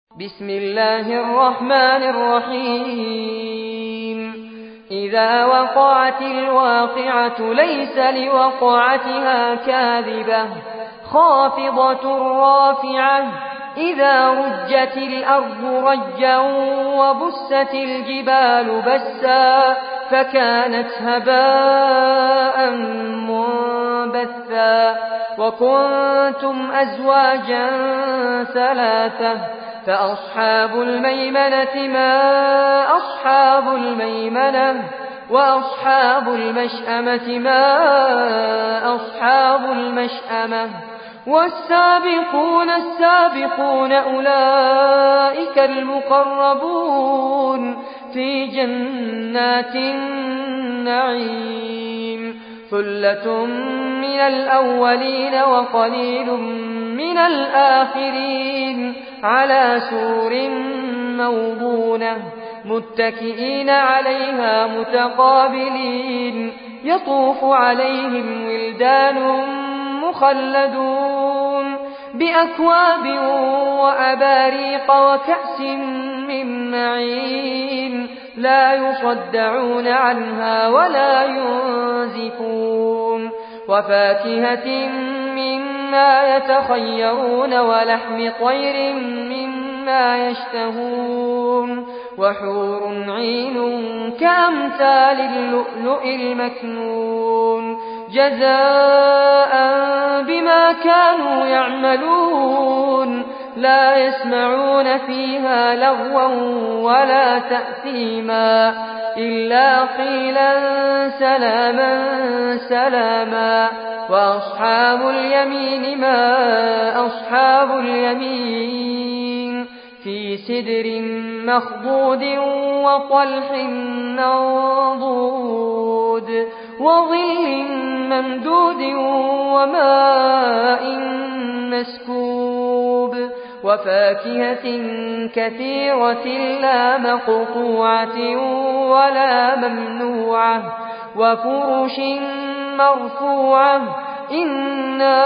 بسم الله الرحمن الرحيم إذا وقعت الواقعة ليس لوقعتها كاذبة خافضة رافعة إذا رجت الأرض رجا وبست الجبال بسا فكانت هباء منبثا وكنتم أزواجا ثلاثة فأصحاب الميمنة ما أصحاب الميمنة وأصحاب المشأمة ما أصحاب المشأمة والسابقون السابقون أولئك المقربون في جنات النعيم ثلة من الأولين وقليل من الآخرين على سور موضونة متكئين عليها متقابلين يطوف عليهم ولدان مخلدون بأكواب وأباريق وكأس من معين لا يصدعون عنها ولا ينزفون وفاكهة مما يتخيرون ولحم طير مما يشتهون وحور عين كأمثال اللؤلؤ المكنون جزاء بما كانوا يعملون لا يسمعون فيها لغوا ولا تأثيما إلا قيلا سلاما سلاما وأصحاب اليمين ما أصحاب اليمين في سدر مخضود وطلح منضود وظل ممدود وماء مسكوب وفاكهة كثيرة لا مقطوعة ولا ممنوعة وفرش مرفوعة إنا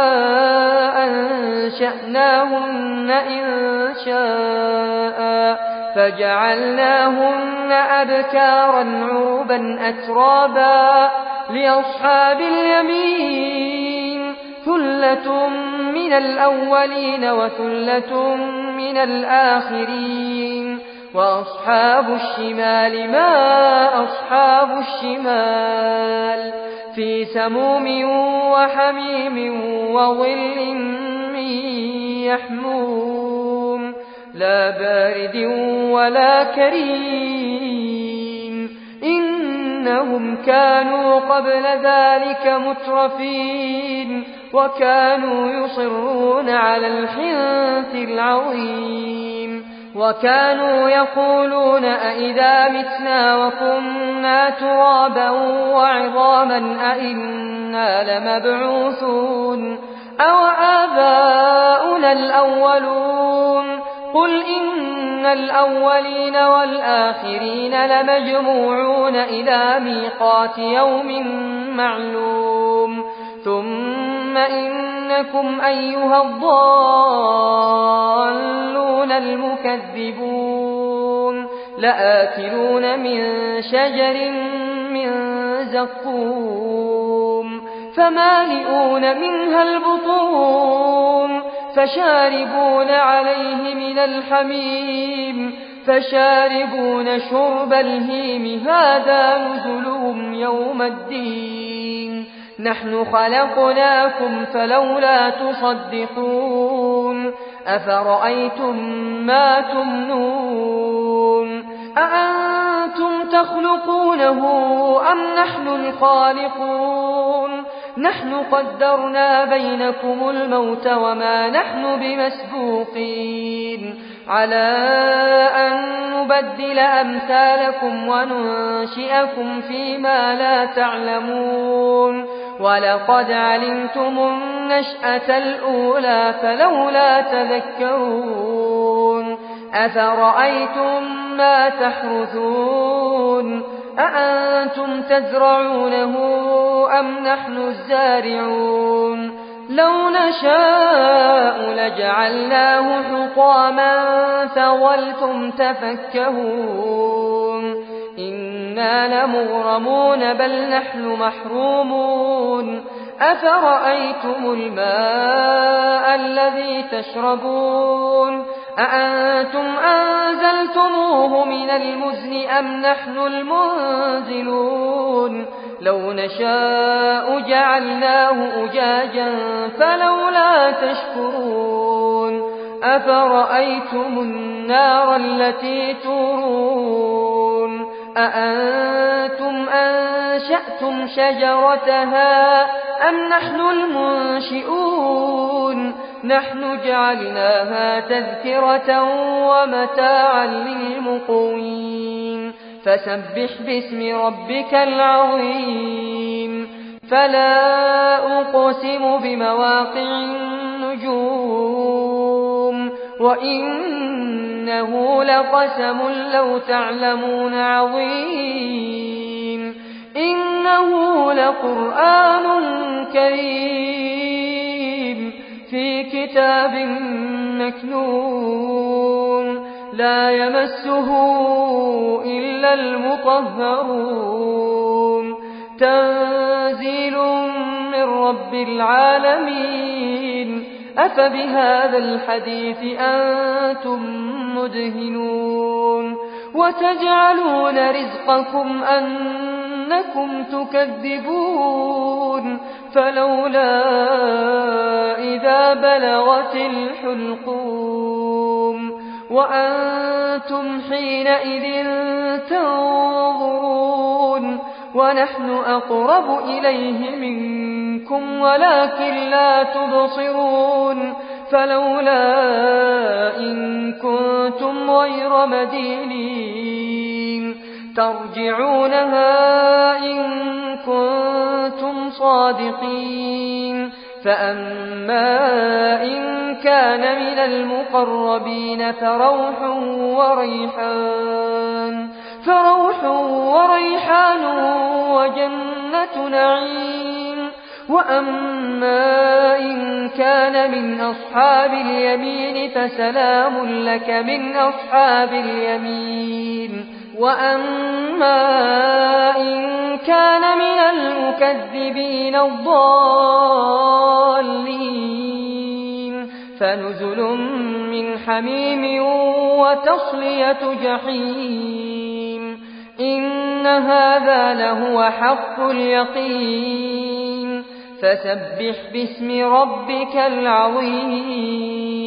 أنشأناهن إنشاء فجعلناهن أبكارا عربا أترابا لأصحاب اليمين ثلة من الأولين وثلة من الآخرين وأصحاب الشمال ما أصحاب الشمال في سموم وحميم وظل من يحموم لا بارد ولا كريم إنهم كانوا قبل ذلك مترفين وكانوا يصرون على الحنث العظيم وكانوا يقولون أئذا متنا وكنا ترابا وعظاما أئنا لمبعوثون أو آباؤنا الأولون قل إن الأولين والآخرين لمجموعون إلى ميقات يوم معلوم ثم إنكم أيها الضالون المكذبون لآكلون من شجر من زقوم فمالئون منها البطون فشاربون عليه من الحميم فشاربون شرب الهيم هذا نزلهم يوم الدين نحن خلقناكم فلولا تصدقون أفرأيتم ما تمنون أأنتم تخلقونه أم نحن الخالقون نحن قدرنا بينكم الموت وما نحن بمسبوقين على أن نبدل أمثالكم وننشئكم فيما لا تعلمون ولقد علمتم النشأة الأولى فلولا تذكرون أفرأيتم ما تحرثون أأنتم تزرعونه أم نحن الزارعون لو نشاء لجعلناه حطاما فظلتم تفكهون إنا لمغرمون بل نحن محرومون أفرأيتم الماء الذي تشربون أأنتم أنزلتموه من المزن أم نحن المنزلون لو نشاء جعلناه أجاجا فلولا تشكرون أفرأيتم النار التي تورون أأنتم أنشأتم شجرتها أم نحن المنشئون نحن جعلناها تذكرة ومتاعا للمقوين فسبح باسم ربك العظيم فلا أقسم بمواقع النجوم وإنه لقسم لو تعلمون عظيم إنه لقرآن كريم في كتاب مكنون لا يمسه إلا المطهرون تنزيل من رب العالمين أفبهذا الحديث أنتم مدهنون وتجعلون رزقكم أنكم تكذبون فلولا إذا بلغت الحلقوم وأنتم حينئذ تنظرون ونحن أقرب إليه منكم ولكن لا تبصرون فلولا إن كنتم غير مدينين ترجعونها إن كنتم صادقين فأما إن كان من المقربين فروح وريحان وجنة نعيم وأما إن كان من أصحاب اليمين فسلام لك من أصحاب اليمين وأما إن كان من المكذبين الضالين فنزل من حميم وتصلية جحيم إن هذا لهو حق اليقين فسبح باسم ربك العظيم